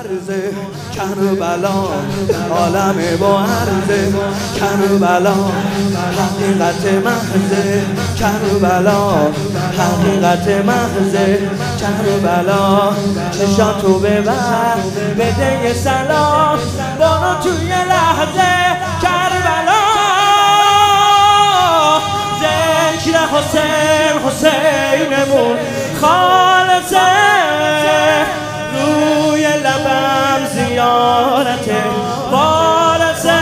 عرضه کربلا، عالم با عرضه کربلا، حقیقت محض کربلا، حقیقت محض کربلا. چشاتو ببر بده یه سلام، برو توی لحظه کربلا. ذکر حسین حسینمون خالصه، روی لبم زیارت وارثه.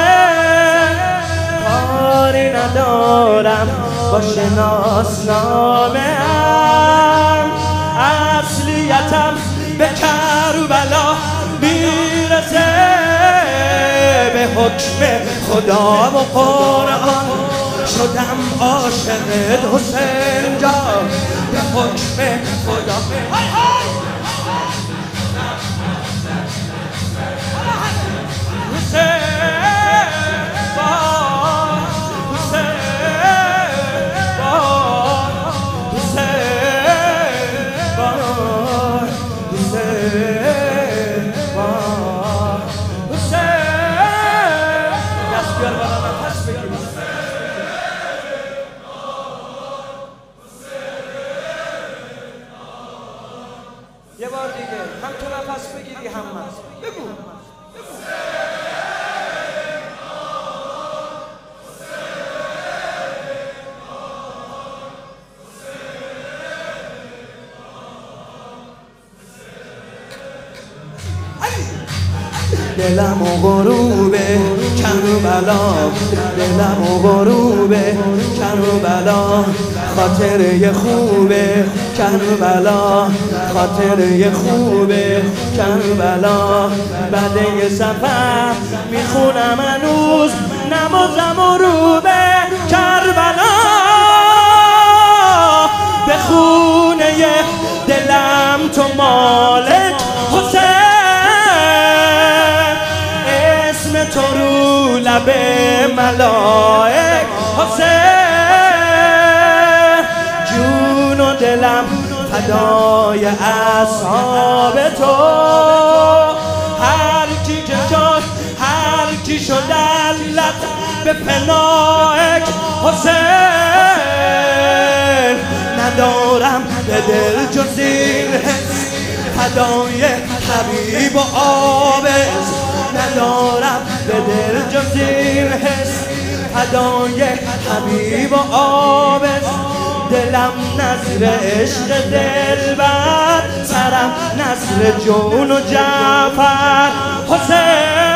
کاری ندارم با شناسنامه ام، اصلیتم به کربلا میرسه. به حکم خدا و قرآن شدم عاشق حسین جان، به حکم خدا. یه بار دیگه هم تو نفس بگیری هم من بگو. دلم و غروب کربلا، دلم و غروب کربلا، خاطره خوب کربلا، خاطره خوب کربلا. بعد یه سفر میخونم هنوز نمازم و روب کربلا. به خونه دلم تو مالک حسین، تو رو لب ملائک حسین. جون و دلم فدای اصحاب تو، هر کی که جان هر کی شد علت به پناهک حسین. ندارم به دل جز این حس، فدای حبیب و عابد. ندارم به دل جز این حس، فدای حبیب و عابد. دلم نظر عشق دلبر، سرم نظر جون و جعفر حسین.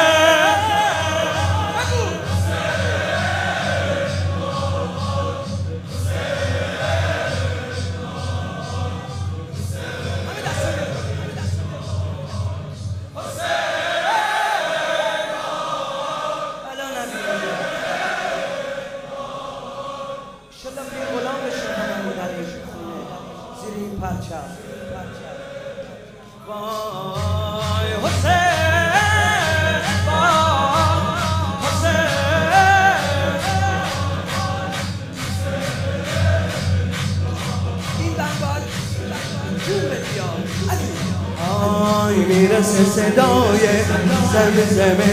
پرچم وای حسین، وای حسین. این بند جون بیاد. آی میرسه صدای زمزمه،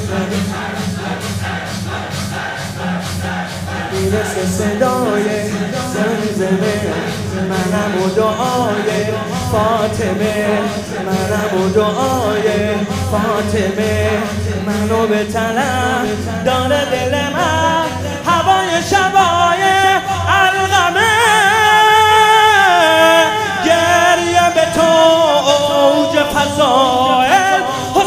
میرسه صدای زمزمه. منم و دعای فاطمه، منم و دعای فاطمه. منو به طلب داره دل من، هوای شبای الغمه. گریه به تو اوج فضائل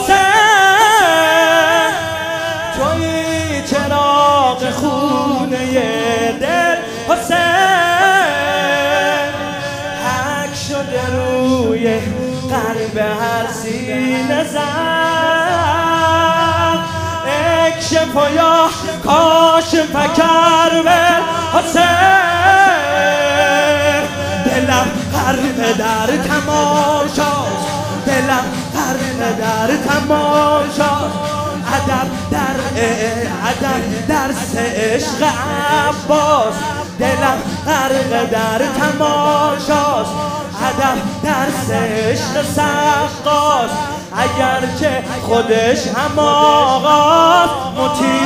حسین. توی چراغ خونه دل حسین. حک شده روی قلب هر سینه زن. اکشف یا کاشف کربل حسین. دلم غرق در تماشاست، دلم غرق در تماشاست. ادب درس عشق عباس، دلم غرق در تماشاست، هدف درس عشق سقاست، اگرچه خودش هم آغاز مطیع